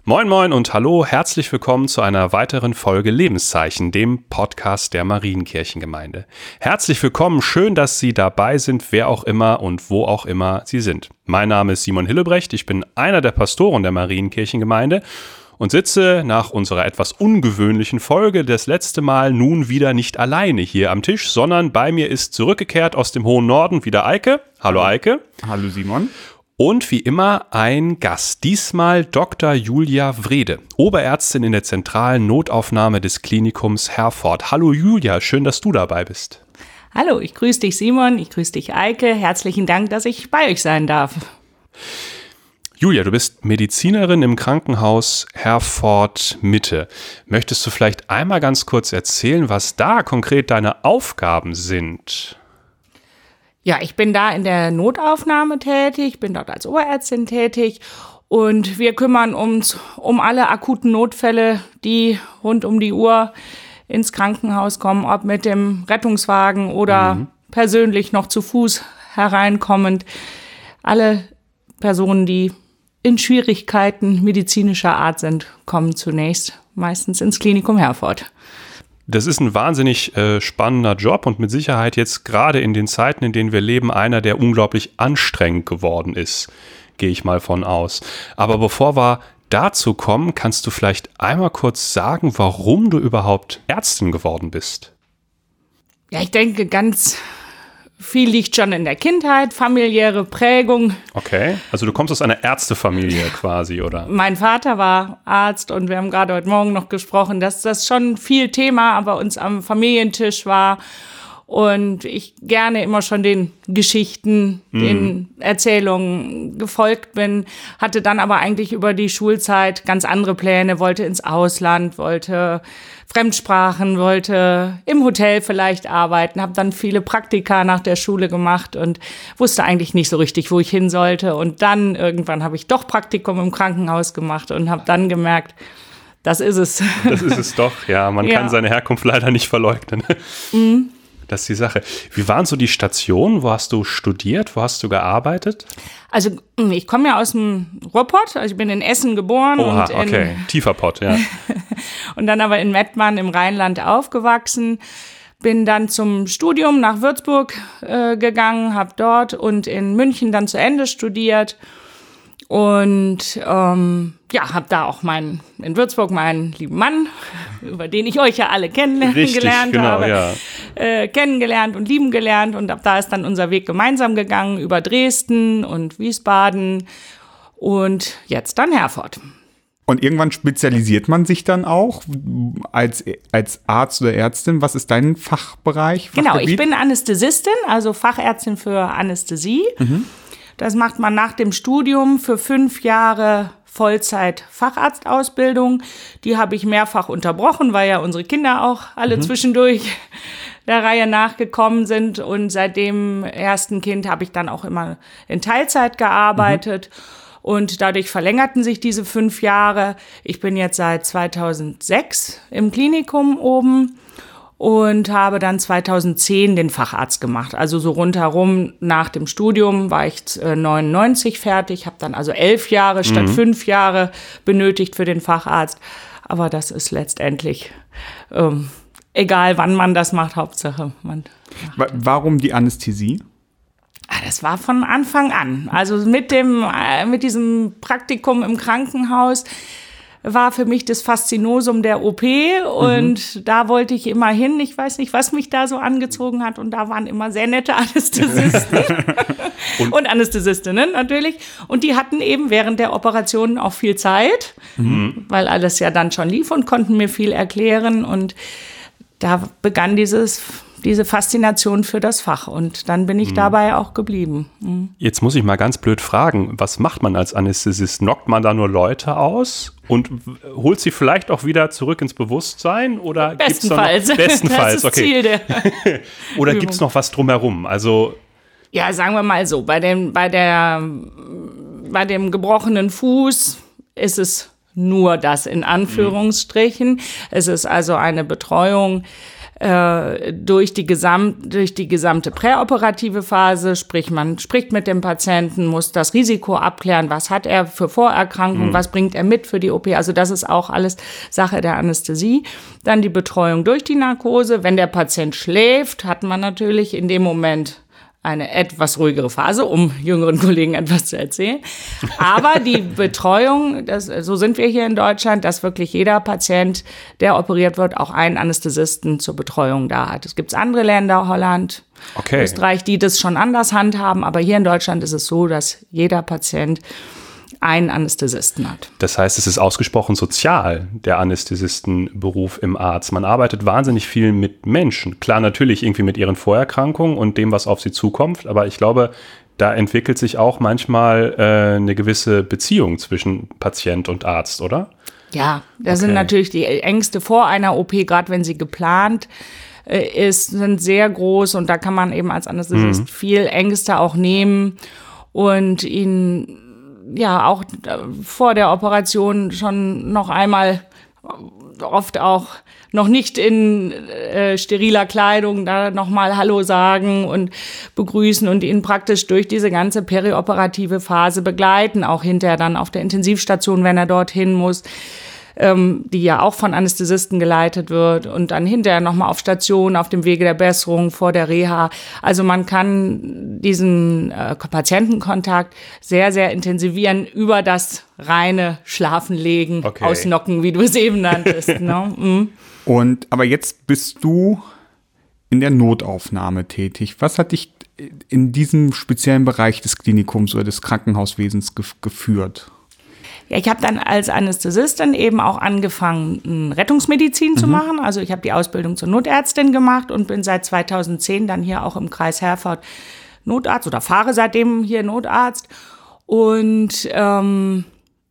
Moin moin und hallo, herzlich willkommen zu einer weiteren Folge Lebenszeichen, dem Podcast der Marienkirchengemeinde. Herzlich willkommen, schön, dass Sie dabei sind, wer auch immer und wo auch immer Sie sind. Mein Name ist Simon Hillebrecht, ich bin einer der Pastoren der Marienkirchengemeinde und sitze nach unserer etwas ungewöhnlichen Folge das letzte Mal nun wieder nicht alleine hier am Tisch, sondern bei mir ist zurückgekehrt aus dem hohen Norden wieder Eike. Hallo Eike. Hallo Simon. Und wie immer ein Gast, diesmal Dr. Julia Wrede, Oberärztin in der zentralen Notaufnahme des Klinikums Herford. Hallo Julia, schön, dass du dabei bist. Hallo, ich grüße dich Simon, ich grüße dich Eike. Herzlichen Dank, dass ich bei euch sein darf. Julia, du bist Medizinerin im Krankenhaus Herford Mitte. Möchtest du vielleicht einmal ganz kurz erzählen, was da konkret deine Aufgaben sind? Ja, ich bin da in der Notaufnahme tätig, bin dort als Oberärztin tätig und wir kümmern uns um alle akuten Notfälle, die rund um die Uhr ins Krankenhaus kommen, ob mit dem Rettungswagen oder persönlich noch zu Fuß hereinkommend. Alle Personen, die in Schwierigkeiten medizinischer Art sind, kommen zunächst meistens ins Klinikum Herford. Das ist ein wahnsinnig spannender Job und mit Sicherheit jetzt gerade in den Zeiten, in denen wir leben, einer, der unglaublich anstrengend geworden ist, gehe ich mal von aus. Aber bevor wir dazu kommen, kannst du vielleicht einmal kurz sagen, warum du überhaupt Ärztin geworden bist? Ja, ich denke, ganz viel liegt schon in der Kindheit, familiäre Prägung. Okay, also du kommst aus einer Ärztefamilie quasi, oder? Mein Vater war Arzt und wir haben gerade heute Morgen noch gesprochen, dass das schon viel Thema bei uns am Familientisch war und ich gerne immer schon den Geschichten, den Erzählungen gefolgt bin, hatte dann aber eigentlich über die Schulzeit ganz andere Pläne, wollte ins Ausland, wollte Fremdsprachen, wollte im Hotel vielleicht arbeiten, habe dann viele Praktika nach der Schule gemacht und wusste eigentlich nicht so richtig, wo ich hin sollte. Und dann irgendwann habe ich doch Praktikum im Krankenhaus gemacht und habe dann gemerkt, das ist es. Das ist es doch, ja. Man kann seine Herkunft leider nicht verleugnen. Das ist die Sache. Wie waren so die Stationen? Wo hast du studiert? Wo hast du gearbeitet? Also ich komme ja aus dem Ruhrpott, also ich bin in Essen geboren. Oha, okay, tiefer Pott, ja. Und dann aber in Mettmann im Rheinland aufgewachsen. Bin dann zum Studium nach Würzburg gegangen, habe dort und in München dann zu Ende studiert. Und habe da auch in Würzburg meinen lieben Mann, über den ich euch ja alle kennengelernt habe, kennengelernt und lieben gelernt. Und ab da ist dann unser Weg gemeinsam gegangen über Dresden und Wiesbaden und jetzt dann Herford. Und irgendwann spezialisiert man sich dann auch als Arzt oder Ärztin. Was ist dein Fachbereich? Genau, ich bin Anästhesistin, also Fachärztin für Anästhesie. Das macht man nach dem Studium für 5 Jahre Vollzeit-Facharztausbildung. Die habe ich mehrfach unterbrochen, weil ja unsere Kinder auch alle zwischendurch der Reihe nachgekommen sind. Und seit dem ersten Kind habe ich dann auch immer in Teilzeit gearbeitet. Und dadurch verlängerten sich diese 5 Jahre. Ich bin jetzt seit 2006 im Klinikum oben und habe dann 2010 den Facharzt gemacht. Also so rundherum nach dem Studium war ich 99 fertig, habe dann also 11 Jahre statt 5 Jahre benötigt für den Facharzt. Aber das ist letztendlich egal, wann man das macht, Hauptsache man macht. Warum die Anästhesie? Das war von Anfang an. Also mit diesem Praktikum im Krankenhaus war für mich das Faszinosum der OP und da wollte ich immer hin. Ich weiß nicht, was mich da so angezogen hat und da waren immer sehr nette Anästhesisten und Anästhesistinnen natürlich und die hatten eben während der Operationen auch viel Zeit, weil alles ja dann schon lief und konnten mir viel erklären und da begann diese Faszination für das Fach und dann bin ich dabei auch geblieben. Jetzt muss ich mal ganz blöd fragen, was macht man als Anästhesist? Knockt man da nur Leute aus und holt sie vielleicht auch wieder zurück ins Bewusstsein? Oder bestenfalls. Bestenfalls, das ist okay. Ziel der Oder gibt es noch was drumherum? Also ja, sagen wir mal so, bei dem gebrochenen Fuß ist es nur das in Anführungsstrichen. Es ist also eine Betreuung durch die gesamte präoperative Phase, sprich man spricht mit dem Patienten, muss das Risiko abklären, was hat er für Vorerkrankungen, was bringt er mit für die OP, also das ist auch alles Sache der Anästhesie. Dann die Betreuung durch die Narkose. Wenn der Patient schläft, hat man natürlich in dem Moment eine etwas ruhigere Phase, um jüngeren Kollegen etwas zu erzählen. Aber die Betreuung, so sind wir hier in Deutschland, dass wirklich jeder Patient, der operiert wird, auch einen Anästhesisten zur Betreuung da hat. Es gibt andere Länder, Holland, Österreich, die das schon anders handhaben. Aber hier in Deutschland ist es so, dass jeder Patient einen Anästhesisten hat. Das heißt, es ist ausgesprochen sozial, der Anästhesistenberuf im Arzt. Man arbeitet wahnsinnig viel mit Menschen. Klar, natürlich irgendwie mit ihren Vorerkrankungen und dem, was auf sie zukommt. Aber ich glaube, da entwickelt sich auch manchmal eine gewisse Beziehung zwischen Patient und Arzt, oder? Ja, das sind natürlich die Ängste vor einer OP, gerade wenn sie geplant sind sehr groß. Und da kann man eben als Anästhesist viel Ängste auch nehmen und ihn ja auch vor der Operation schon noch einmal, oft auch noch nicht in steriler Kleidung, da nochmal Hallo sagen und begrüßen und ihn praktisch durch diese ganze perioperative Phase begleiten, auch hinterher dann auf der Intensivstation, wenn er dorthin muss, die ja auch von Anästhesisten geleitet wird und dann hinterher nochmal auf Station, auf dem Wege der Besserung, vor der Reha. Also man kann diesen Patientenkontakt sehr, sehr intensivieren über das reine Schlafenlegen, Ausnocken, wie du es eben nanntest. Ne? Aber jetzt bist du in der Notaufnahme tätig. Was hat dich in diesem speziellen Bereich des Klinikums oder des Krankenhauswesens geführt? Ja, ich habe dann als Anästhesistin eben auch angefangen, Rettungsmedizin zu machen. Also ich habe die Ausbildung zur Notärztin gemacht und bin seit 2010 dann hier auch im Kreis Herford Notarzt oder fahre seitdem hier Notarzt. Und dann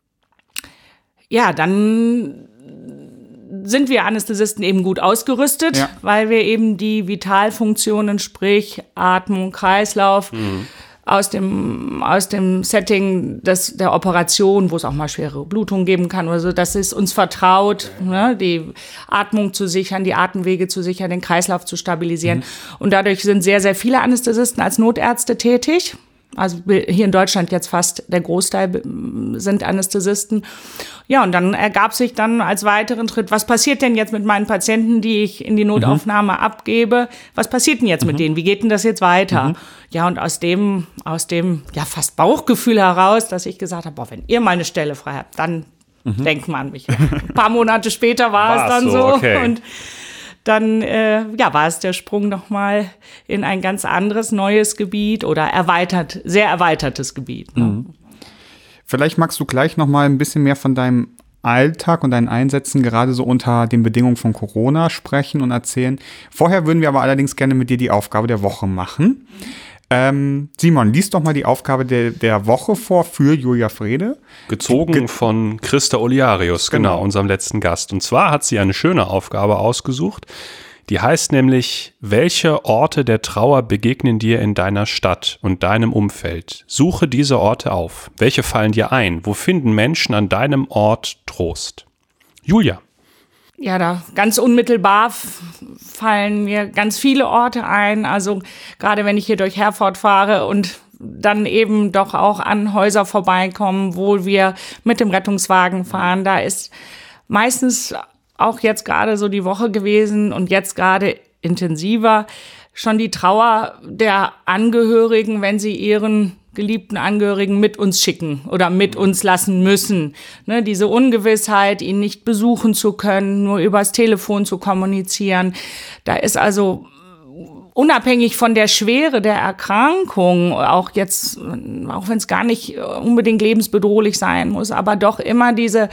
sind wir Anästhesisten eben gut ausgerüstet, weil wir eben die Vitalfunktionen, sprich Atmung, Kreislauf, aus dem Setting der Operation, wo es auch mal schwere Blutungen geben kann oder so, das ist uns vertraut, ne, die Atmung zu sichern, die Atemwege zu sichern, den Kreislauf zu stabilisieren. Und dadurch sind sehr, sehr viele Anästhesisten als Notärzte tätig. Also hier in Deutschland jetzt fast der Großteil sind Anästhesisten. Ja, und dann ergab sich dann als weiteren Schritt, was passiert denn jetzt mit meinen Patienten, die ich in die Notaufnahme abgebe? Was passiert denn jetzt mit denen? Wie geht denn das jetzt weiter? Ja, und aus dem fast Bauchgefühl heraus, dass ich gesagt habe, wenn ihr mal eine Stelle frei habt, dann denkt man an mich. Ein paar Monate später war es dann so. Okay. Und dann war es der Sprung nochmal in ein ganz anderes, neues Gebiet oder sehr erweitertes Gebiet. Ne? Vielleicht magst du gleich nochmal ein bisschen mehr von deinem Alltag und deinen Einsätzen gerade so unter den Bedingungen von Corona sprechen und erzählen. Vorher würden wir aber allerdings gerne mit dir die Aufgabe der Woche machen. Simon, lies doch mal die Aufgabe der Woche vor für Julia Frede. Gezogen von Christa Oliarius, genau, unserem letzten Gast. Und zwar hat sie eine schöne Aufgabe ausgesucht. Die heißt nämlich, welche Orte der Trauer begegnen dir in deiner Stadt und deinem Umfeld? Suche diese Orte auf. Welche fallen dir ein? Wo finden Menschen an deinem Ort Trost? Julia. Ja, da ganz unmittelbar fallen mir ganz viele Orte ein. Also gerade wenn ich hier durch Herford fahre und dann eben doch auch an Häuser vorbeikommen, wo wir mit dem Rettungswagen fahren, da ist meistens auch jetzt gerade so die Woche gewesen und jetzt gerade intensiver schon die Trauer der Angehörigen, wenn sie ihren geliebten Angehörigen mit uns schicken oder mit uns lassen müssen. Ne, diese Ungewissheit, ihn nicht besuchen zu können, nur übers Telefon zu kommunizieren. Da ist also unabhängig von der Schwere der Erkrankung, auch wenn es gar nicht unbedingt lebensbedrohlich sein muss, aber doch immer diese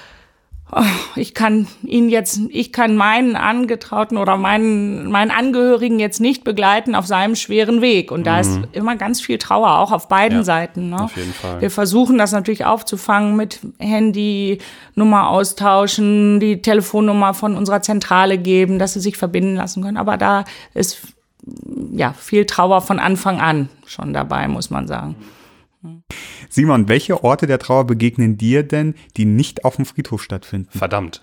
ich kann meinen Angetrauten oder meinen Angehörigen jetzt nicht begleiten auf seinem schweren Weg. Und da ist immer ganz viel Trauer, auch auf beiden Seiten. Ne? Auf jeden Fall. Wir versuchen das natürlich aufzufangen mit Handynummer austauschen, die Telefonnummer von unserer Zentrale geben, dass sie sich verbinden lassen können. Aber da ist viel Trauer von Anfang an schon dabei, muss man sagen. Simon, welche Orte der Trauer begegnen dir denn, die nicht auf dem Friedhof stattfinden? Verdammt.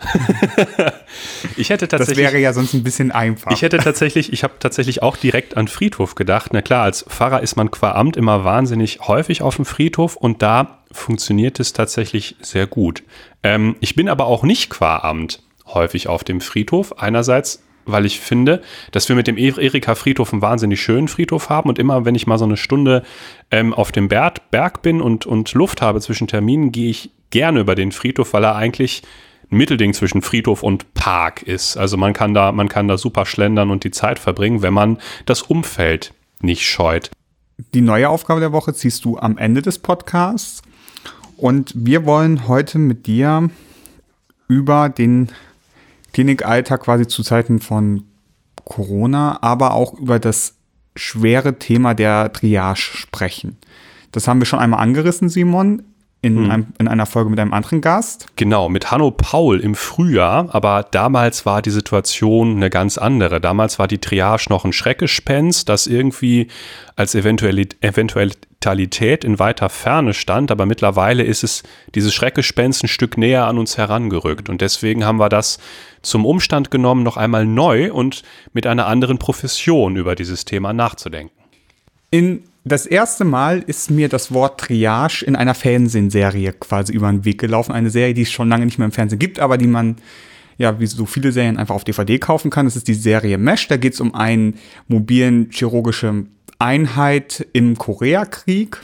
Das wäre ja sonst ein bisschen einfach. Ich habe tatsächlich auch direkt an Friedhof gedacht. Na klar, als Pfarrer ist man qua Amt immer wahnsinnig häufig auf dem Friedhof und da funktioniert es tatsächlich sehr gut. Ich bin aber auch nicht qua Amt häufig auf dem Friedhof. Einerseits, weil ich finde, dass wir mit dem Erika-Friedhof einen wahnsinnig schönen Friedhof haben und immer, wenn ich mal so eine Stunde auf dem Berg bin und Luft habe zwischen Terminen, gehe ich gerne über den Friedhof, weil er eigentlich ein Mittelding zwischen Friedhof und Park ist. Also man kann da super schlendern und die Zeit verbringen, wenn man das Umfeld nicht scheut. Die neue Aufgabe der Woche ziehst du am Ende des Podcasts und wir wollen heute mit dir über den Klinikalltag quasi zu Zeiten von Corona, aber auch über das schwere Thema der Triage sprechen. Das haben wir schon einmal angerissen, Simon, in einer Folge mit einem anderen Gast. Genau, mit Hanno Paul im Frühjahr, aber damals war die Situation eine ganz andere. Damals war die Triage noch ein Schreckgespenst, das irgendwie als Eventualität in weiter Ferne stand, aber mittlerweile ist es dieses Schreckgespenst ein Stück näher an uns herangerückt und deswegen haben wir das zum Umstand genommen, noch einmal neu und mit einer anderen Profession über dieses Thema nachzudenken. Das erste Mal ist mir das Wort Triage in einer Fernsehserie quasi über den Weg gelaufen. Eine Serie, die es schon lange nicht mehr im Fernsehen gibt, aber die man, ja, wie so viele Serien einfach auf DVD kaufen kann. Das ist die Serie Mesh. Da geht es um eine mobilen chirurgische Einheit im Koreakrieg.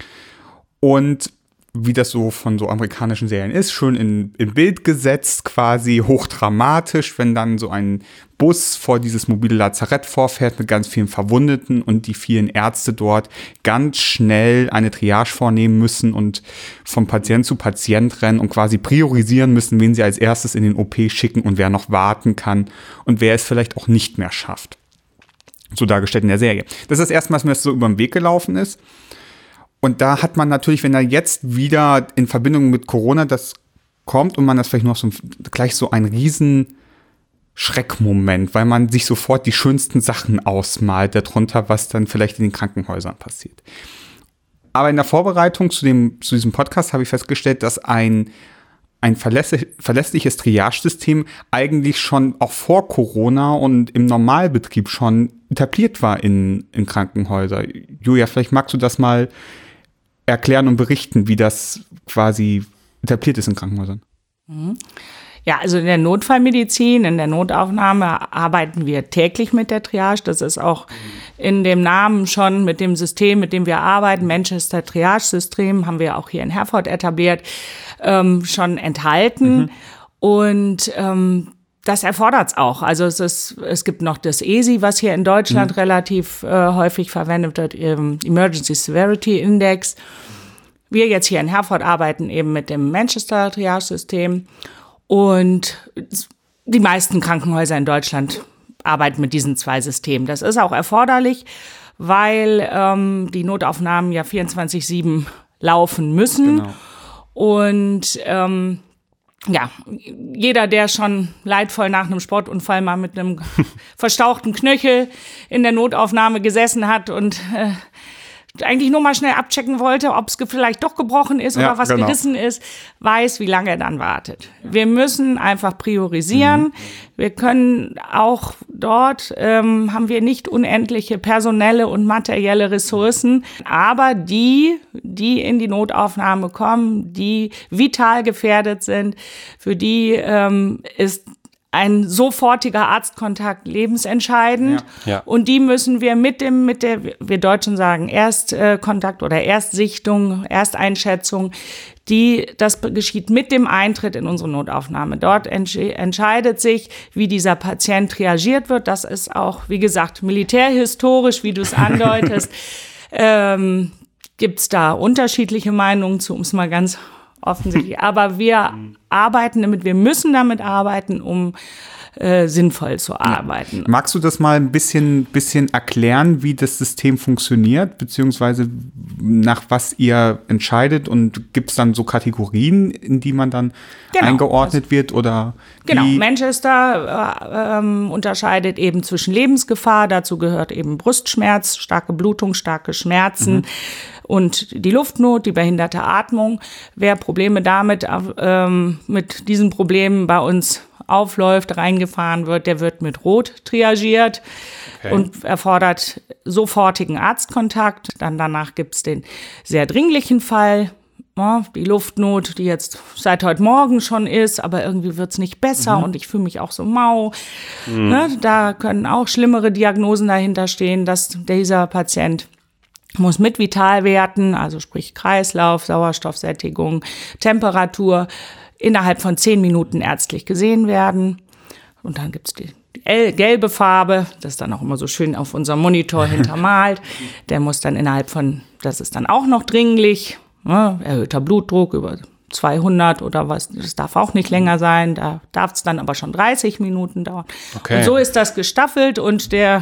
Und wie das so von so amerikanischen Serien ist, schön in Bild gesetzt, quasi hochdramatisch, wenn dann so ein Bus vor dieses mobile Lazarett vorfährt mit ganz vielen Verwundeten und die vielen Ärzte dort ganz schnell eine Triage vornehmen müssen und von Patient zu Patient rennen und quasi priorisieren müssen, wen sie als erstes in den OP schicken und wer noch warten kann und wer es vielleicht auch nicht mehr schafft. So dargestellt in der Serie. Das ist das erste Mal, dass mir das so über den Weg gelaufen ist. Und da hat man natürlich, wenn da jetzt wieder in Verbindung mit Corona das kommt und man das vielleicht noch gleich so ein riesen Schreckmoment, weil man sich sofort die schönsten Sachen ausmalt darunter, was dann vielleicht in den Krankenhäusern passiert. Aber in der Vorbereitung zu diesem Podcast habe ich festgestellt, dass ein verlässliches Triage-System eigentlich schon auch vor Corona und im Normalbetrieb schon etabliert war in Krankenhäusern. Julia, vielleicht magst du das mal erklären und berichten, wie das quasi etabliert ist in Krankenhäusern. Ja, also in der Notfallmedizin, in der Notaufnahme arbeiten wir täglich mit der Triage. Das ist auch in dem Namen schon mit dem System, mit dem wir arbeiten, Manchester Triage-System, haben wir auch hier in Herford etabliert, schon enthalten. Und das erfordert es auch. Also es gibt noch das ESI, was hier in Deutschland relativ häufig verwendet wird, Emergency Severity Index. Wir jetzt hier in Herford arbeiten eben mit dem Manchester Triage-System und die meisten Krankenhäuser in Deutschland arbeiten mit diesen zwei Systemen. Das ist auch erforderlich, weil die Notaufnahmen ja 24/7 laufen müssen. Genau. Und ja, jeder, der schon leidvoll nach einem Sportunfall mal mit einem verstauchten Knöchel in der Notaufnahme gesessen hat und eigentlich nur mal schnell abchecken wollte, ob es vielleicht doch gebrochen ist oder was gerissen ist, weiß, wie lange er dann wartet. Wir müssen einfach priorisieren. Wir können auch dort, haben wir nicht unendliche personelle und materielle Ressourcen, aber die in die Notaufnahme kommen, die vital gefährdet sind, für die ist ein sofortiger Arztkontakt lebensentscheidend. Ja. Und die müssen wir wir Deutschen sagen, Erstkontakt oder Erstsichtung, Ersteinschätzung, das geschieht mit dem Eintritt in unsere Notaufnahme. Dort entscheidet sich, wie dieser Patient triagiert wird. Das ist auch, wie gesagt, militärhistorisch, wie du es andeutest. Gibt es da unterschiedliche Meinungen zu, um es mal ganz offensichtlich. Aber wir wir müssen damit arbeiten, um sinnvoll zu arbeiten. Magst du das mal ein bisschen erklären, wie das System funktioniert, beziehungsweise nach was ihr entscheidet, und gibt es dann so Kategorien, in die man dann eingeordnet wird? Oder genau, Manchester unterscheidet eben zwischen Lebensgefahr, dazu gehört eben Brustschmerz, starke Blutung, starke Schmerzen und die Luftnot, die behinderte Atmung. Wer Probleme damit, mit diesen Problemen bei uns aufläuft, reingefahren wird, der wird mit Rot triagiert und erfordert sofortigen Arztkontakt. Dann danach gibt's den sehr dringlichen Fall, die Luftnot, die jetzt seit heute Morgen schon ist, aber irgendwie wird's nicht besser und ich fühle mich auch so mau. Ne, da können auch schlimmere Diagnosen dahinter stehen, dass dieser Patient muss mit Vitalwerten, also sprich Kreislauf, Sauerstoffsättigung, Temperatur, innerhalb von 10 Minuten ärztlich gesehen werden. Und dann gibt's die gelbe Farbe, das ist dann auch immer so schön auf unserem Monitor hintermalt. Der muss dann das ist dann auch noch dringlich, erhöhter Blutdruck über 200 oder was, das darf auch nicht länger sein, da darf es dann aber schon 30 Minuten dauern. Okay. Und so ist das gestaffelt und der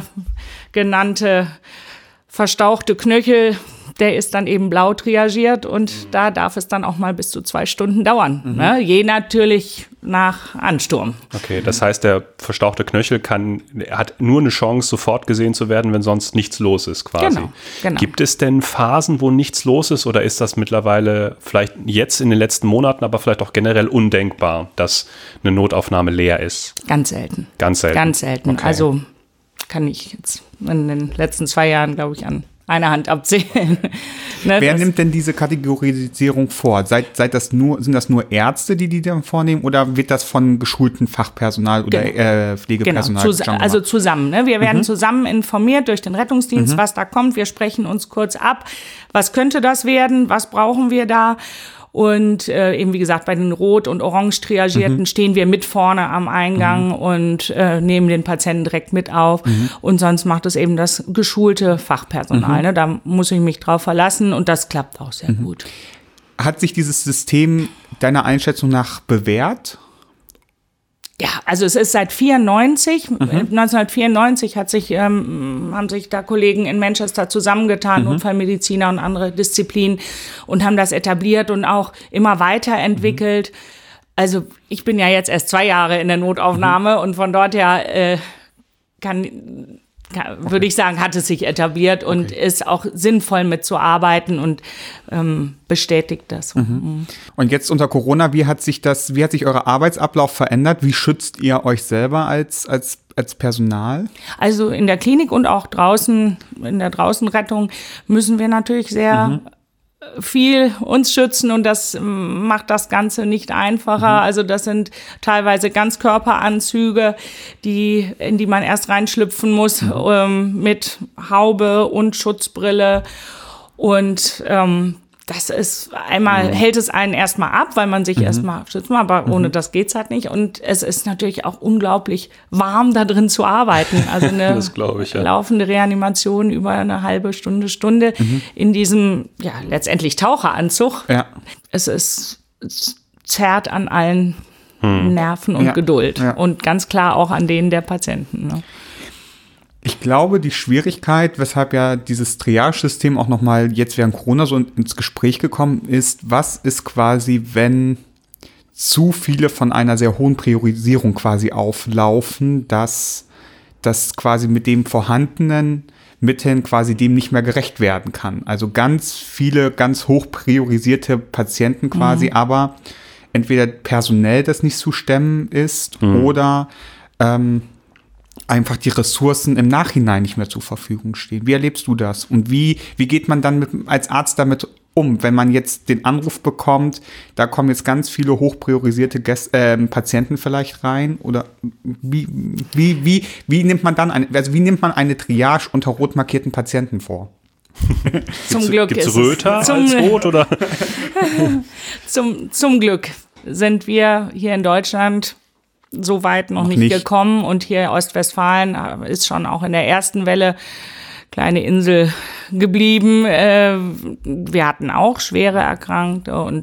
genannte verstauchte Knöchel, der ist dann eben blau triagiert und da darf es dann auch mal bis zu 2 Stunden dauern. Ne? Je natürlich nach Ansturm. Okay, das heißt, der verstauchte Knöchel hat nur eine Chance, sofort gesehen zu werden, wenn sonst nichts los ist quasi. Genau. Gibt es denn Phasen, wo nichts los ist oder ist das mittlerweile vielleicht jetzt in den letzten Monaten, aber vielleicht auch generell undenkbar, dass eine Notaufnahme leer ist? Ganz selten. Ganz selten? Ganz selten. Okay. Also kann ich jetzt in den letzten 2 Jahren, glaube ich, an einer Hand abzählen. Ne, wer nimmt denn diese Kategorisierung vor? Sind das nur Ärzte, die dann vornehmen oder wird das von geschultem Fachpersonal oder Pflegepersonal? Genau, also zusammen. Ne? Wir werden zusammen informiert durch den Rettungsdienst, was da kommt. Wir sprechen uns kurz ab, was könnte das werden, was brauchen wir da? Und eben wie gesagt, bei den rot- und orange triagierten stehen wir mit vorne am Eingang und nehmen den Patienten direkt mit auf. Und sonst macht es eben das geschulte Fachpersonal. Ne? Da muss ich mich drauf verlassen und das klappt auch sehr gut. Hat sich dieses System deiner Einschätzung nach bewährt? Ja, also es ist seit 1994 haben sich da Kollegen in Manchester zusammengetan, Notfallmediziner und andere Disziplinen und haben das etabliert und auch immer weiterentwickelt. Also ich bin ja jetzt erst 2 Jahre in der Notaufnahme und von dort her würde ich sagen, hat es sich etabliert und ist auch sinnvoll mitzuarbeiten und bestätigt das. Und jetzt unter Corona, wie hat sich euer Arbeitsablauf verändert? Wie schützt ihr euch selber als Personal? Also in der Klinik und auch draußen, in der Draußenrettung müssen wir natürlich sehr viel uns schützen und das macht das Ganze nicht einfacher. Also das sind teilweise Ganzkörperanzüge, in die man erst reinschlüpfen muss, mit Haube und Schutzbrille und das ist einmal, hält es einen erstmal ab, weil man sich erstmal schützt, aber ohne das geht's halt nicht. Und es ist natürlich auch unglaublich warm, da drin zu arbeiten. Also eine laufende Reanimation über eine halbe Stunde in diesem, letztendlich Taucheranzug. Ja. Es zerrt an allen Nerven und Geduld. Ja. Und ganz klar auch an denen der Patienten. Ne? Ich glaube, die Schwierigkeit, weshalb ja dieses Triage-System auch nochmal jetzt während Corona so ins Gespräch gekommen ist, was ist quasi, wenn zu viele von einer sehr hohen Priorisierung quasi auflaufen, dass das quasi mit dem vorhandenen Mitteln quasi dem nicht mehr gerecht werden kann. Also ganz viele, ganz hoch priorisierte Patienten quasi, aber entweder personell das nicht zu stemmen ist oder einfach die Ressourcen im Nachhinein nicht mehr zur Verfügung stehen. Wie erlebst du das? Und wie geht man dann als Arzt damit um, wenn man jetzt den Anruf bekommt, da kommen jetzt ganz viele hochpriorisierte Patienten vielleicht rein? Oder wie nimmt man dann wie nimmt man eine Triage unter rot markierten Patienten vor? Gibt's Röter als rot oder? Zum Glück sind wir hier in Deutschland so weit noch nicht gekommen und hier Ostwestfalen ist schon auch in der ersten Welle kleine Insel geblieben. Wir hatten auch schwere Erkrankte und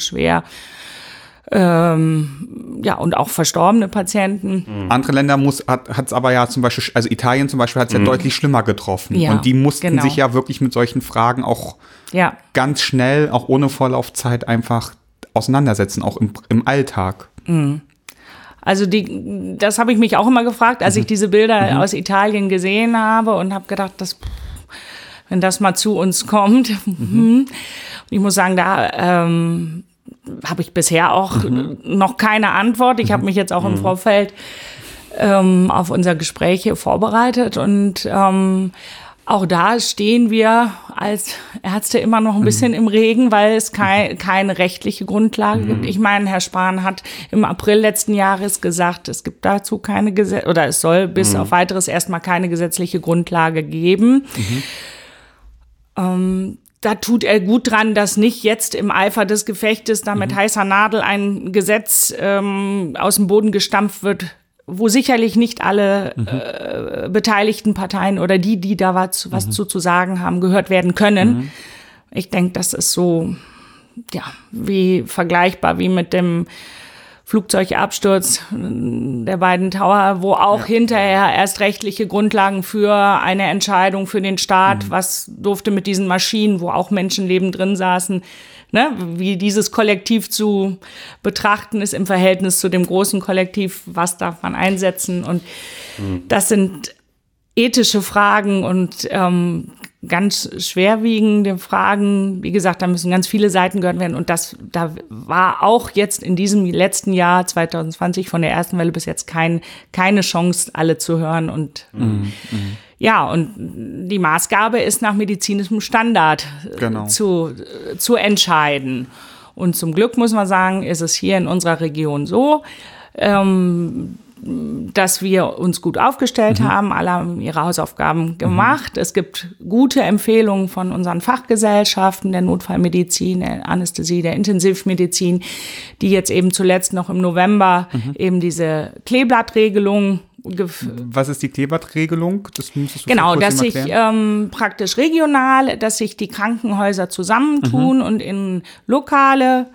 und auch verstorbene Patienten. Andere Länder hat es aber ja zum Beispiel, also Italien zum Beispiel hat es ja deutlich schlimmer getroffen. Ja, und die mussten sich ja wirklich mit solchen Fragen auch ganz schnell, auch ohne Vorlaufzeit einfach auseinandersetzen, auch im Alltag. Also das habe ich mich auch immer gefragt, als ich diese Bilder aus Italien gesehen habe und habe gedacht, wenn das mal zu uns kommt. Und ich muss sagen, da habe ich bisher auch noch keine Antwort. Ich habe mich jetzt auch im Vorfeld auf unser Gespräch hier vorbereitet und auch da stehen wir als Ärzte immer noch ein bisschen im Regen, weil es keine rechtliche Grundlage gibt. Ich meine, Herr Spahn hat im April letzten Jahres gesagt, es gibt dazu keine oder es soll bis auf weiteres erstmal keine gesetzliche Grundlage geben. Da tut er gut dran, dass nicht jetzt im Eifer des Gefechtes da mit heißer Nadel ein Gesetz aus dem Boden gestampft wird, wo sicherlich nicht alle beteiligten Parteien oder die da was zu sagen haben, gehört werden können. Ich denke, das ist so wie vergleichbar wie mit dem Flugzeugabsturz der beiden Tower, wo auch hinterher erst rechtliche Grundlagen für eine Entscheidung für den Staat, was durfte mit diesen Maschinen, wo auch Menschenleben drin saßen, ne, wie dieses Kollektiv zu betrachten ist im Verhältnis zu dem großen Kollektiv, was darf man einsetzen, und das sind ethische Fragen und ganz schwerwiegende Fragen. Wie gesagt, da müssen ganz viele Seiten gehört werden. Und da war auch jetzt in diesem letzten Jahr 2020 von der ersten Welle bis jetzt keine Chance, alle zu hören. Und ja, und die Maßgabe ist, nach medizinischem Standard zu entscheiden. Und zum Glück, muss man sagen, ist es hier in unserer Region so, dass wir uns gut aufgestellt haben. Alle haben ihre Hausaufgaben gemacht. Es gibt gute Empfehlungen von unseren Fachgesellschaften, der Notfallmedizin, der Anästhesie, der Intensivmedizin, die jetzt eben zuletzt noch im November eben diese Kleeblattregelung. Was ist die Kleeblattregelung? Das müsstest du genau, dass sich praktisch regional, dass sich die Krankenhäuser zusammentun und in lokale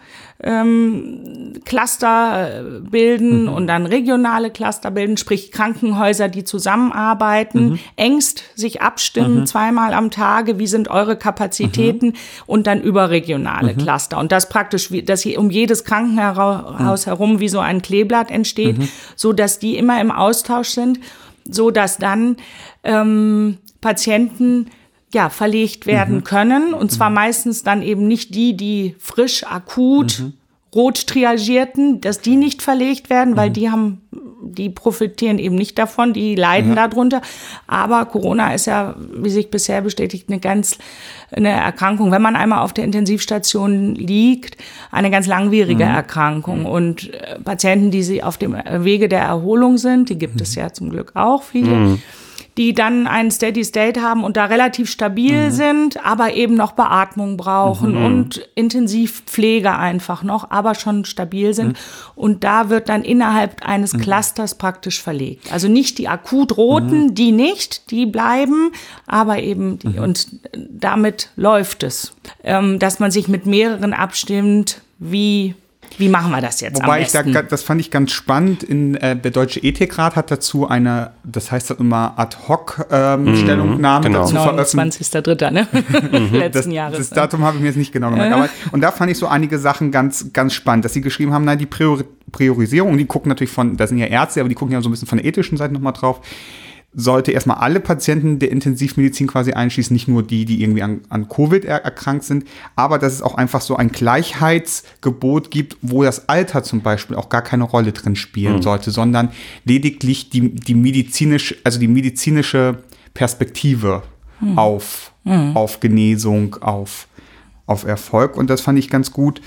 Cluster bilden und dann regionale Cluster bilden, sprich Krankenhäuser, die zusammenarbeiten, engst sich abstimmen, zweimal am Tage, wie sind eure Kapazitäten, und dann überregionale Cluster. Und das praktisch, dass hier um jedes Krankenhaus herum wie so ein Kleeblatt entsteht, so dass die immer im Austausch sind, so dass dann Patienten verlegt werden können, und zwar meistens dann eben nicht die frisch, akut, rot triagierten, dass die nicht verlegt werden, weil die profitieren eben nicht davon, die leiden darunter. Aber Corona ist ja, wie sich bisher bestätigt, eine Erkrankung, wenn man einmal auf der Intensivstation liegt, eine ganz langwierige Erkrankung. Und Patienten, die auf dem Wege der Erholung sind, die gibt es ja zum Glück auch viele, die dann einen Steady State haben und da relativ stabil sind, aber eben noch Beatmung brauchen und Intensivpflege einfach noch, aber schon stabil sind. Und da wird dann innerhalb eines Clusters praktisch verlegt. Also nicht die akut Roten, die nicht, die bleiben, aber eben die. Und damit läuft es, dass man sich mit mehreren abstimmt, wie machen wir das jetzt? Wobei das fand ich ganz spannend. Der Deutsche Ethikrat hat dazu das heißt immer Ad-Hoc-Stellungnahme dazu veröffentlicht. 29.03., ne? Letzten Jahres. Das Datum habe ich mir jetzt nicht genau gemerkt. Und da fand ich so einige Sachen ganz, ganz spannend, dass sie geschrieben haben, die Priorisierung, die gucken natürlich da sind ja Ärzte, aber die gucken ja so ein bisschen von der ethischen Seite nochmal drauf, sollte erstmal alle Patienten der Intensivmedizin quasi einschließen, nicht nur die irgendwie an Covid erkrankt sind, aber dass es auch einfach so ein Gleichheitsgebot gibt, wo das Alter zum Beispiel auch gar keine Rolle drin spielen sollte, sondern lediglich die medizinische Perspektive auf Genesung, auf Erfolg, und das fand ich ganz gut.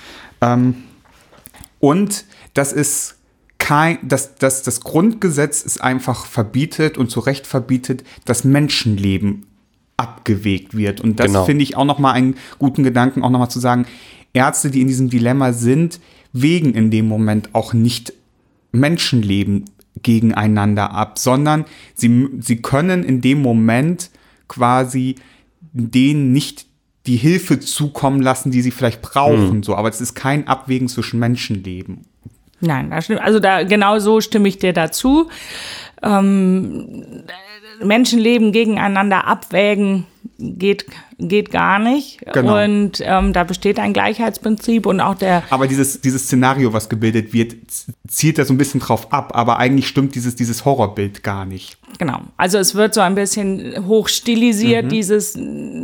Und das ist das Grundgesetz ist einfach verbietet und zu Recht verbietet, dass Menschenleben abgewegt wird. Und das finde ich auch nochmal einen guten Gedanken, auch nochmal zu sagen, Ärzte, die in diesem Dilemma sind, wägen in dem Moment auch nicht Menschenleben gegeneinander ab, sondern sie können in dem Moment quasi denen nicht die Hilfe zukommen lassen, die sie vielleicht brauchen. Aber es ist kein Abwägen zwischen Menschenleben. Nein, das stimmt. Also genau so stimme ich dir dazu. Menschenleben gegeneinander abwägen geht gar nicht. Genau. Und da besteht ein Gleichheitsprinzip und auch Aber dieses Szenario, was gebildet wird, zielt da so ein bisschen drauf ab, aber eigentlich stimmt dieses Horrorbild gar nicht. Genau. Also es wird so ein bisschen hochstilisiert, dieses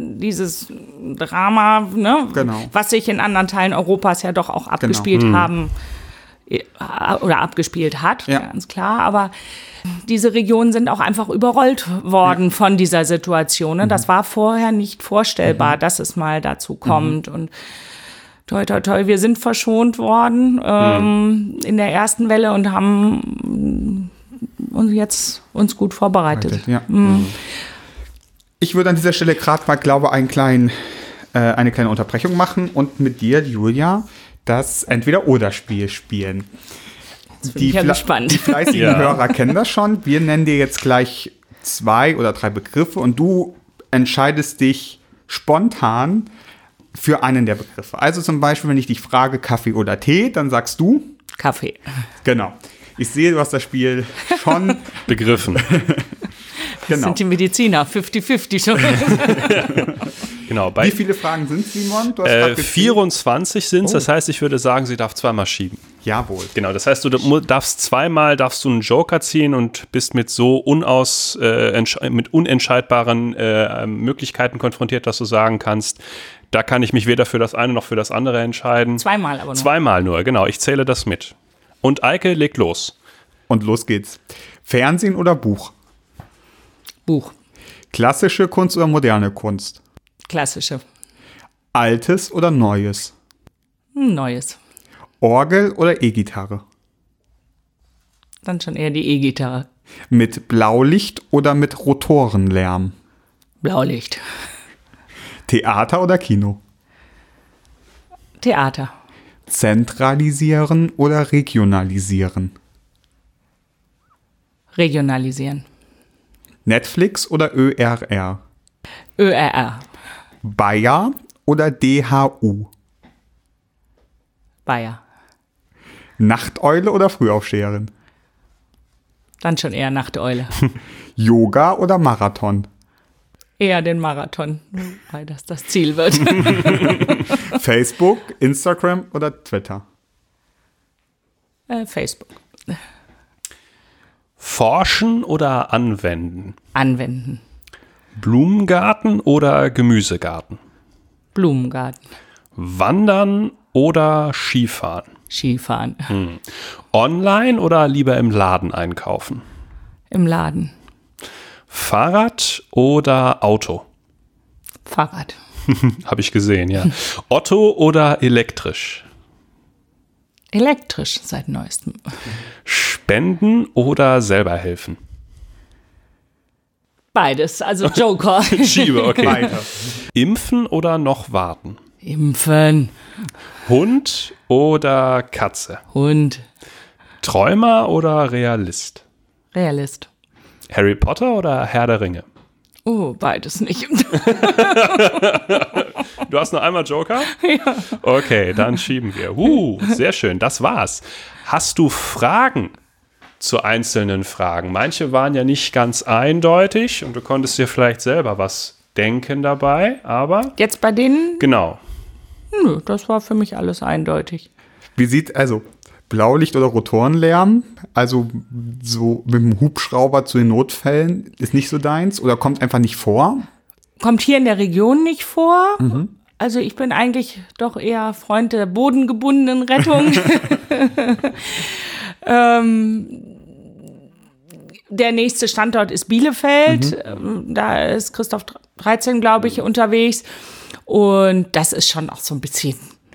Drama, ne? Genau. Was sich in anderen Teilen Europas ja doch auch abgespielt haben oder abgespielt hat, Ja. ganz klar. Aber diese Regionen sind auch einfach überrollt worden von dieser Situation. Ne? Das war vorher nicht vorstellbar, dass es mal dazu kommt. Und toi, toi, toi, wir sind verschont worden in der ersten Welle und haben uns gut vorbereitet. Ja. Ich würde an dieser Stelle gerade mal, glaube ich, eine kleine Unterbrechung machen und mit dir, Julia, das Entweder-Oder-Spiel spielen. Jetzt bin ich ja gespannt. Die fleißigen Hörer kennen das schon. Wir nennen dir jetzt gleich 2 oder 3 Begriffe und du entscheidest dich spontan für einen der Begriffe. Also zum Beispiel, wenn ich dich frage, Kaffee oder Tee, dann sagst du Kaffee. Genau. Ich sehe, du hast das Spiel schon Begriffen. Das sind die Mediziner, 50-50 schon. Genau. Wie viele Fragen sind es, Simon? Du hast grad gezählt. 24 sind es, das heißt, ich würde sagen, sie darf zweimal schieben. Jawohl. Genau, das heißt, du darfst zweimal einen Joker ziehen und bist mit so mit unentscheidbaren Möglichkeiten konfrontiert, dass du sagen kannst, da kann ich mich weder für das eine noch für das andere entscheiden. Zweimal aber nur. Zweimal nur, genau. Ich zähle das mit. Und Eike legt los. Und los geht's. Fernsehen oder Buch? Buch. Klassische Kunst oder moderne Kunst? Klassische. Altes oder Neues? Neues. Orgel oder E-Gitarre? Dann schon eher die E-Gitarre. Mit Blaulicht oder mit Rotorenlärm? Blaulicht. Theater oder Kino? Theater. Zentralisieren oder regionalisieren? Regionalisieren. Netflix oder ÖRR? ÖRR. Bayer oder DHU? Bayer. Nachteule oder Frühaufsteherin? Dann schon eher Nachteule. Yoga oder Marathon? Eher den Marathon, weil das Ziel wird. Facebook, Instagram oder Twitter? Facebook. Forschen oder anwenden? Anwenden. Blumengarten oder Gemüsegarten? Blumengarten. Wandern oder Skifahren? Skifahren. Online oder lieber im Laden einkaufen? Im Laden. Fahrrad oder Auto? Fahrrad. Habe ich gesehen, ja. Otto oder elektrisch? Elektrisch seit neuestem. Spenden oder selber helfen? Beides, also Joker. Schiebe, okay. Weiter. Impfen oder noch warten? Impfen. Hund oder Katze? Hund. Träumer oder Realist? Realist. Harry Potter oder Herr der Ringe? Oh, beides nicht. Du hast noch einmal Joker? Ja. Okay, dann schieben wir. Sehr schön, das war's. Hast du Fragen zu einzelnen Fragen? Manche waren ja nicht ganz eindeutig und du konntest dir vielleicht selber was denken dabei, aber Jetzt bei denen? genau. Nö, das war für mich alles eindeutig. Wie sieht, also Blaulicht oder Rotorenlärm, also so mit dem Hubschrauber zu den Notfällen, ist nicht so deins oder kommt einfach nicht vor? Kommt hier in der Region nicht vor. Also ich bin eigentlich doch eher Freund der bodengebundenen Rettung. Der nächste Standort ist Bielefeld. Da ist Christoph 13, glaube ich, unterwegs. Und das ist schon auch so ein bisschen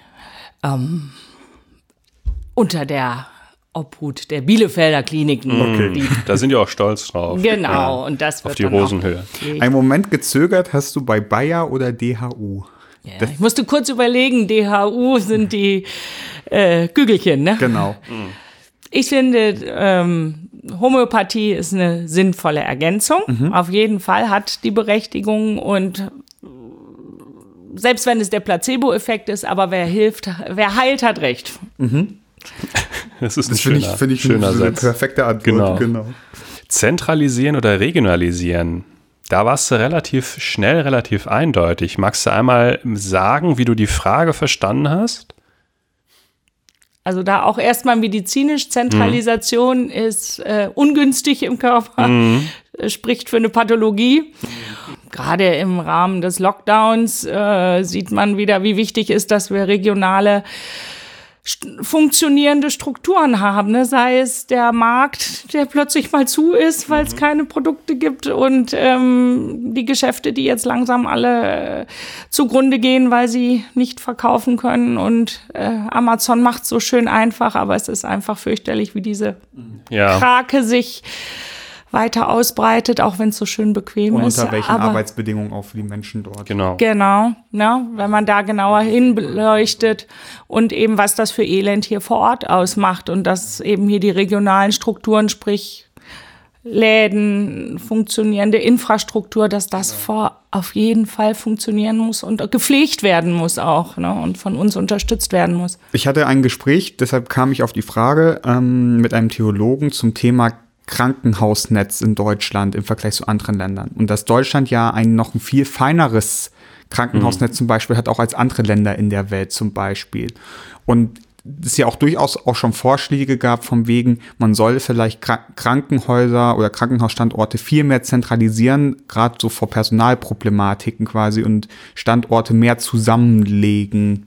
unter der Obhut der Bielefelder Kliniken. Da sind die auch stolz drauf. Genau, und das wird Auf die dann auch- Rosenhöhe. Einen Moment gezögert hast du bei Bayer oder DHU? Ja, ich musste kurz überlegen, DHU sind die Kügelchen, ne? Genau. Ich finde, Homöopathie ist eine sinnvolle Ergänzung. Auf jeden Fall hat die Berechtigung und selbst wenn es der Placebo-Effekt ist, aber wer heilt, hat recht. Das ist ein Das finde ich schöner eine Satz. perfekte Antwort. Genau. Genau. Zentralisieren oder regionalisieren? Da warst du relativ schnell, relativ eindeutig. Magst du einmal sagen, wie du die Frage verstanden hast? Also da auch erstmal medizinisch, Zentralisation ist ungünstig im Körper, spricht für eine Pathologie. Gerade im Rahmen des Lockdowns sieht man wieder, wie wichtig ist, dass wir regionale funktionierende Strukturen haben, ne? Sei es der Markt, der plötzlich mal zu ist, weil es keine Produkte gibt und die Geschäfte, die jetzt langsam alle zugrunde gehen, weil sie nicht verkaufen können und Amazon macht es so schön einfach, aber es ist einfach fürchterlich, wie diese Krake sich weiter ausbreitet, auch wenn es so schön bequem ist. Und unter welchen Arbeitsbedingungen auch für die Menschen dort. Genau, ne, wenn man da genauer hinleuchtet und eben, was das für Elend hier vor Ort ausmacht und dass eben hier die regionalen Strukturen, sprich Läden, funktionierende Infrastruktur, dass das auf jeden Fall funktionieren muss und gepflegt werden muss auch, ne, und von uns unterstützt werden muss. Ich hatte ein Gespräch, deshalb kam ich auf die Frage mit einem Theologen zum Thema Krankenhausnetz in Deutschland im Vergleich zu anderen Ländern. Und dass Deutschland ja ein viel feineres Krankenhausnetz zum Beispiel hat, auch als andere Länder in der Welt zum Beispiel. Und es ja auch durchaus auch schon Vorschläge gab von wegen, man soll vielleicht Krankenhäuser oder Krankenhausstandorte viel mehr zentralisieren, gerade so vor Personalproblematiken quasi und Standorte mehr zusammenlegen.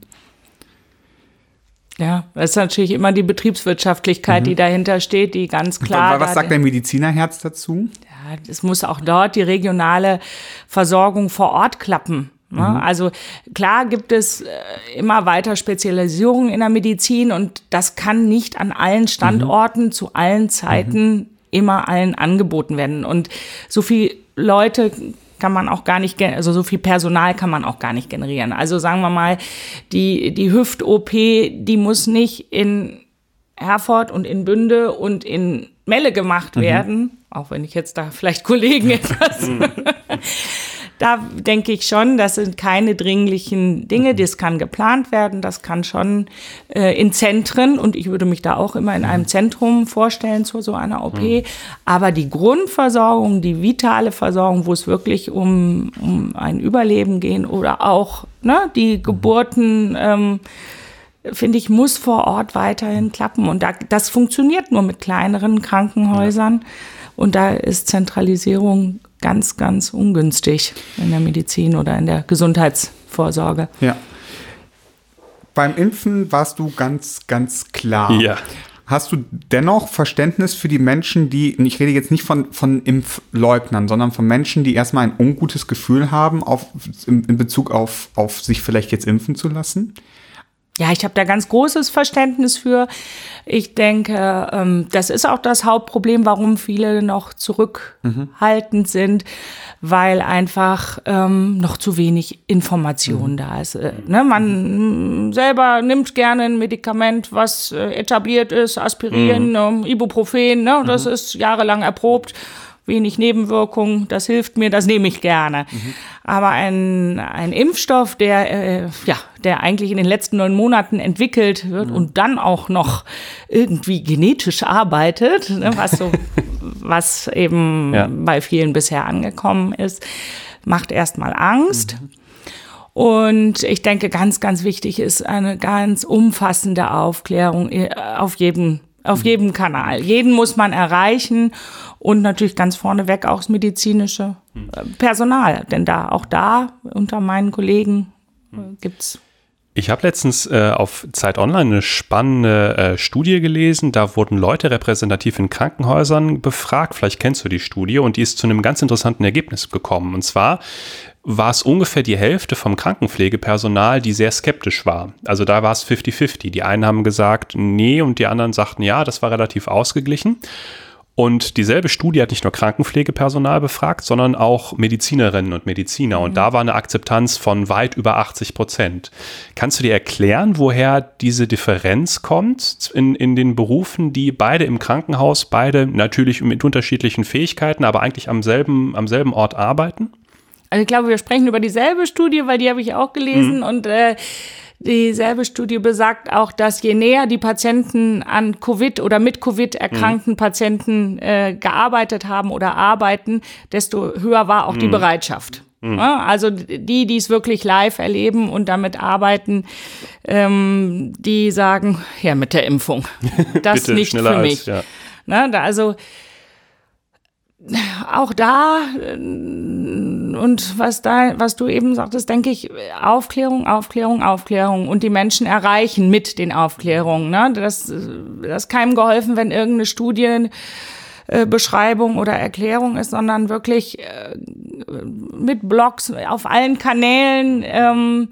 Ja, das ist natürlich immer die Betriebswirtschaftlichkeit, die dahinter steht, die ganz klar. Was sagt dein Medizinerherz dazu? Ja, es muss auch dort die regionale Versorgung vor Ort klappen. Ne? Also klar gibt es immer weiter Spezialisierung in der Medizin und das kann nicht an allen Standorten zu allen Zeiten immer allen angeboten werden. Und so viele Leute kann man auch gar nicht, also so viel Personal kann man auch gar nicht generieren. Also sagen wir mal, die Hüft-OP, die muss nicht in Herford und in Bünde und in Melle gemacht werden, auch wenn ich jetzt da vielleicht Kollegen etwas... Da denke ich schon, das sind keine dringlichen Dinge, das kann geplant werden, das kann schon in Zentren und ich würde mich da auch immer in einem Zentrum vorstellen zu so einer OP, aber die Grundversorgung, die vitale Versorgung, wo es wirklich um ein Überleben gehen oder auch die Geburten, finde ich, muss vor Ort weiterhin klappen und das funktioniert nur mit kleineren Krankenhäusern und da ist Zentralisierung ganz, ganz ungünstig in der Medizin oder in der Gesundheitsvorsorge. Ja. Beim Impfen warst du ganz, ganz klar. Ja. Hast du dennoch Verständnis für die Menschen, und ich rede jetzt nicht von Impfleugnern, sondern von Menschen, die erstmal ein ungutes Gefühl haben in Bezug auf sich vielleicht jetzt impfen zu lassen? Ja, ich habe da ganz großes Verständnis für. Ich denke, das ist auch das Hauptproblem, warum viele noch zurückhaltend sind, weil einfach noch zu wenig Information da ist. Man selber nimmt gerne ein Medikament, was etabliert ist, Aspirin, Ibuprofen, das ist jahrelang erprobt. Wenig Nebenwirkungen, das hilft mir, das nehme ich gerne. Aber ein Impfstoff, der eigentlich in den letzten 9 Monaten entwickelt wird und dann auch noch irgendwie genetisch arbeitet, was eben bei vielen bisher angekommen ist, macht erstmal Angst. Und ich denke, ganz, ganz wichtig ist eine ganz umfassende Aufklärung auf jedem Kanal. Jeden muss man erreichen und natürlich ganz vorneweg auch das medizinische Personal. Denn da unter meinen Kollegen gibt's. Ich habe letztens auf Zeit Online eine spannende Studie gelesen. Da wurden Leute repräsentativ in Krankenhäusern befragt. Vielleicht kennst du die Studie und die ist zu einem ganz interessanten Ergebnis gekommen. Und zwar war es ungefähr die Hälfte vom Krankenpflegepersonal, die sehr skeptisch war. Also da war es 50-50. Die einen haben gesagt, nee, und die anderen sagten, ja, das war relativ ausgeglichen. Und dieselbe Studie hat nicht nur Krankenpflegepersonal befragt, sondern auch Medizinerinnen und Mediziner. Und da war eine Akzeptanz von weit über 80%. Kannst du dir erklären, woher diese Differenz kommt in den Berufen, die beide im Krankenhaus, beide natürlich mit unterschiedlichen Fähigkeiten, aber eigentlich am selben Ort arbeiten? Also ich glaube, wir sprechen über dieselbe Studie, weil die habe ich auch gelesen und Dieselbe Studie besagt auch, dass je näher die Patienten an Covid oder mit Covid erkrankten Patienten gearbeitet haben oder arbeiten, desto höher war auch die Bereitschaft. Ja, also die es wirklich live erleben und damit arbeiten, die sagen, ja, mit der Impfung, das Bitte, nicht für mich. Ja. Also auch da und was du eben sagtest, denke ich, Aufklärung und die Menschen erreichen mit den Aufklärungen. Ne? Das ist keinem geholfen, wenn irgendeine Studienbeschreibung oder Erklärung ist, sondern wirklich mit Blogs auf allen Kanälen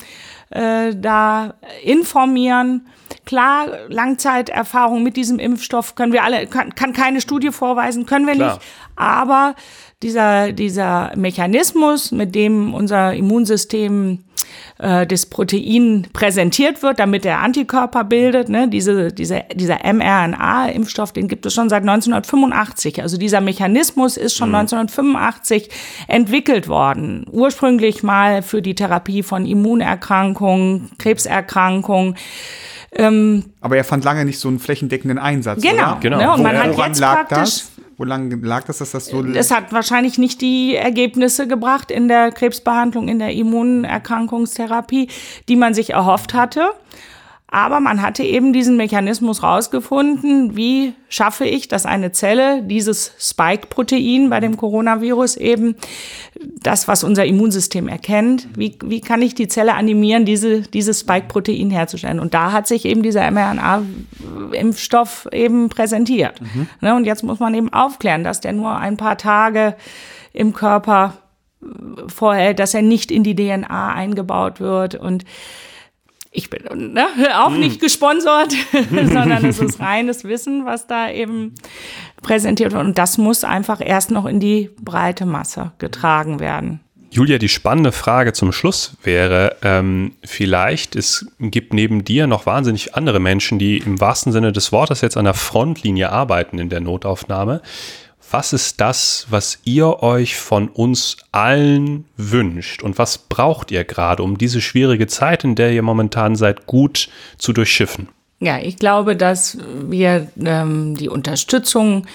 da informieren. Klar, Langzeiterfahrung mit diesem Impfstoff können wir alle, kann keine Studie vorweisen, können wir nicht. Aber dieser Mechanismus, mit dem unser Immunsystem das Protein präsentiert wird, damit er Antikörper bildet, ne, dieser mRNA-Impfstoff, den gibt es schon seit 1985. Also dieser Mechanismus ist schon 1985 entwickelt worden. Ursprünglich mal für die Therapie von Immunerkrankungen, Krebserkrankungen. Aber er fand lange nicht so einen flächendeckenden Einsatz, genau, oder? Ne, und man hat woran jetzt lag praktisch das? Wo lange lag das, dass das so... Es hat wahrscheinlich nicht die Ergebnisse gebracht in der Krebsbehandlung, in der Immunerkrankungstherapie, die man sich erhofft hatte. Aber man hatte eben diesen Mechanismus rausgefunden, wie schaffe ich, dass eine Zelle dieses Spike-Protein bei dem Coronavirus eben, das, was unser Immunsystem erkennt, wie kann ich die Zelle animieren, dieses Spike-Protein herzustellen? Und da hat sich eben dieser mRNA-Impfstoff eben präsentiert. Ne, und jetzt muss man eben aufklären, dass der nur ein paar Tage im Körper vorhält, dass er nicht in die DNA eingebaut wird. Und ich bin auch nicht gesponsert, sondern es ist reines Wissen, was da eben präsentiert wird. Und das muss einfach erst noch in die breite Masse getragen werden. Julia, die spannende Frage zum Schluss wäre, vielleicht, es gibt neben dir noch wahnsinnig andere Menschen, die im wahrsten Sinne des Wortes jetzt an der Frontlinie arbeiten in der Notaufnahme. Was ist das, was ihr euch von uns allen wünscht? Und was braucht ihr gerade, um diese schwierige Zeit, in der ihr momentan seid, gut zu durchschiffen? Ja, ich glaube, dass wir die Unterstützung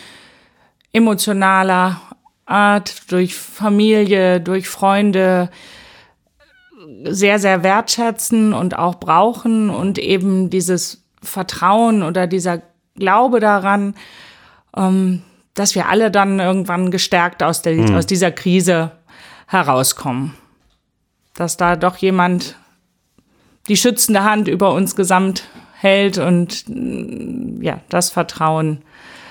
emotionaler Art durch Familie, durch Freunde sehr, sehr wertschätzen und auch brauchen und eben dieses Vertrauen oder dieser Glaube daran, dass wir alle dann irgendwann gestärkt aus dieser Krise herauskommen. Dass da doch jemand die schützende Hand über uns gesamt hält und ja, das Vertrauen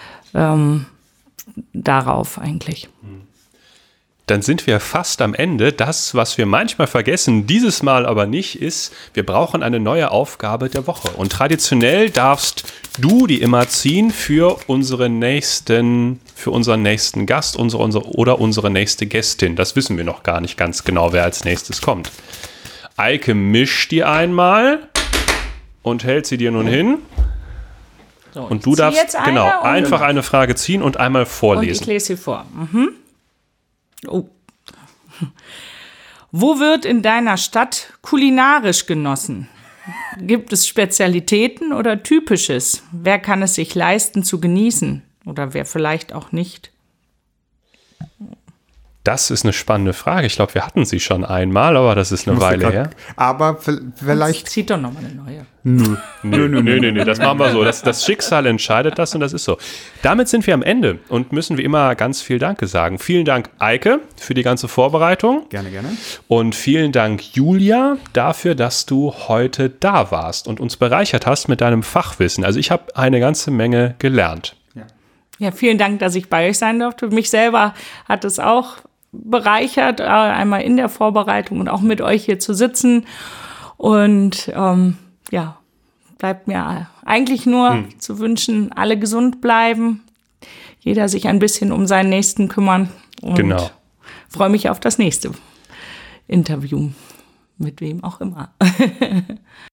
darauf eigentlich. Dann sind wir fast am Ende. Das, was wir manchmal vergessen, dieses Mal aber nicht, ist, wir brauchen eine neue Aufgabe der Woche. Und traditionell darfst du die immer ziehen für unseren nächsten Gast oder unsere nächste Gästin. Das wissen wir noch gar nicht ganz genau, wer als nächstes kommt. Eike mischt die einmal und hält sie dir nun hin. So, und du darfst jetzt einfach eine Frage ziehen und einmal vorlesen. Und ich lese sie vor. Oh. Wo wird in deiner Stadt kulinarisch genossen? Gibt es Spezialitäten oder Typisches? Wer kann es sich leisten zu genießen? Oder wer vielleicht auch nicht? Das ist eine spannende Frage. Ich glaube, wir hatten sie schon einmal, aber das ist eine Weile her. Aber vielleicht... Zieht doch nochmal eine neue. Nö, das machen wir so. Das Schicksal entscheidet das und das ist so. Damit sind wir am Ende und müssen wie immer ganz viel Danke sagen. Vielen Dank, Eike, für die ganze Vorbereitung. Gerne, gerne. Und vielen Dank, Julia, dafür, dass du heute da warst und uns bereichert hast mit deinem Fachwissen. Also ich habe eine ganze Menge gelernt. Ja, vielen Dank, dass ich bei euch sein durfte. Mich selber hat es auch bereichert, einmal in der Vorbereitung und auch mit euch hier zu sitzen. Und bleibt mir eigentlich nur zu wünschen, alle gesund bleiben, jeder sich ein bisschen um seinen Nächsten kümmern. Und freue mich auf das nächste Interview, mit wem auch immer.